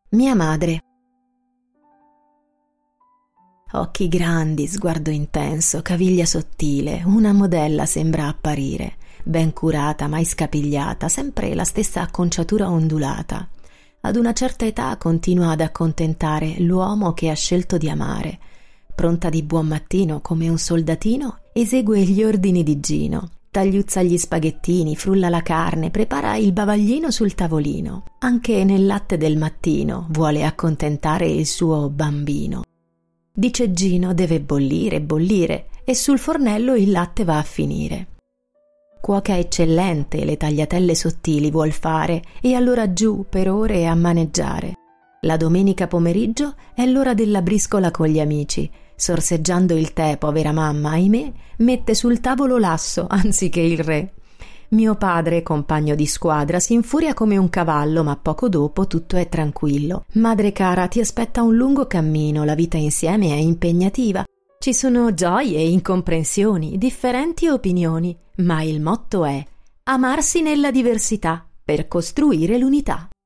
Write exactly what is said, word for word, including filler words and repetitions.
Mia madre. Occhi grandi, sguardo intenso, caviglia sottile, una modella sembra apparire, ben curata, mai scapigliata, sempre la stessa acconciatura ondulata. Ad una certa età continua ad accontentare l'uomo che ha scelto di amare. Pronta di buon mattino come un soldatino, esegue gli ordini di Gino. Tagliuzza gli spaghettini, frulla la carne, prepara il bavaglino sul tavolino. Anche nel latte del mattino vuole accontentare il suo bambino. Dice Gino deve bollire, bollire, e sul fornello il latte va a finire. Cuoca eccellente, le tagliatelle sottili vuol fare, e allora giù per ore a maneggiare. La domenica pomeriggio è l'ora della briscola con gli amici. Sorseggiando il tè, povera mamma, ahimè, mette sul tavolo l'asso anziché il re. Mio padre, compagno di squadra, si infuria come un cavallo, ma poco dopo tutto è tranquillo. Madre cara, ti aspetta un lungo cammino, la vita insieme è impegnativa. Ci sono gioie e incomprensioni, differenti opinioni, ma il motto è amarsi nella diversità per costruire l'unità.